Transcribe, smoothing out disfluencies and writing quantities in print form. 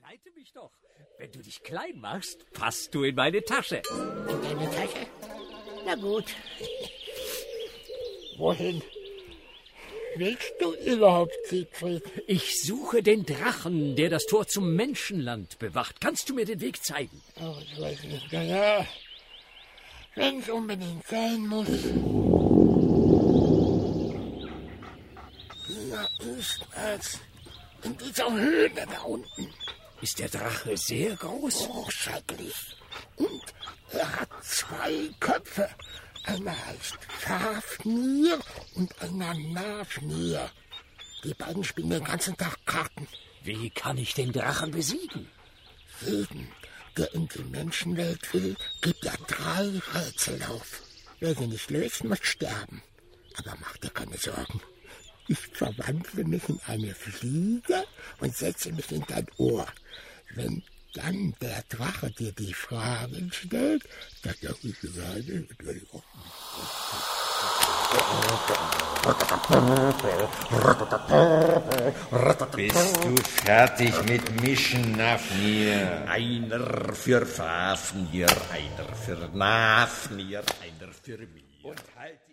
Leite mich doch. Wenn du dich klein machst, passt du in meine Tasche. In deine Tasche? Na gut. Wohin willst du überhaupt, Siegfried? Ich suche den Drachen, der das Tor zum Menschenland bewacht. Kannst du mir den Weg zeigen? Oh, ich weiß nicht. Ja, wenn es unbedingt sein muss. Na, ist es in dieser Höhle da unten. Ist der Drache sehr groß? Oh, schrecklich. Und er hat 2 Köpfe. Einer heißt Fafnir und einer Nafnir. Die beiden spielen den ganzen Tag Karten. Wie kann ich den Drachen besiegen? Jeden, der in die Menschenwelt will, gibt ja 3 Rätsel auf. Wer sie nicht löst, muss sterben. Aber mach dir keine Sorgen. Ich verwandle mich in eine Fliege und setze mich in dein Ohr. Wenn dann der Drache dir die Fragen stellt, dann darf ich sagen, Bist du fertig mit Mischen, Nafnir? Einer für Fafnir, einer für Nafnir, einer für mich. Und halt